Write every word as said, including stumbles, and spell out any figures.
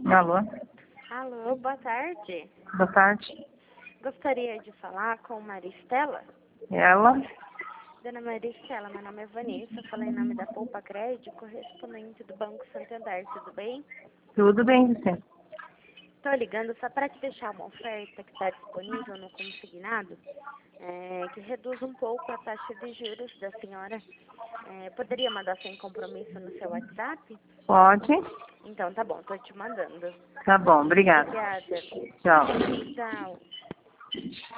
Alô? Alô, boa tarde. Boa tarde. Gostaria de falar com Maristela? Ela? Dona Maristela, meu nome é Vanessa, falei em nome da Poupa Crédito, correspondente do Banco Santander, tudo bem? Tudo bem, você? Estou ligando só para te deixar uma oferta que está disponível no consignado, é, que reduz um pouco a taxa de juros da senhora. É, poderia mandar sem compromisso no seu WhatsApp? Pode? Então tá bom, estou te mandando. Tá bom, obrigada. Obrigada. Tchau. Tchau.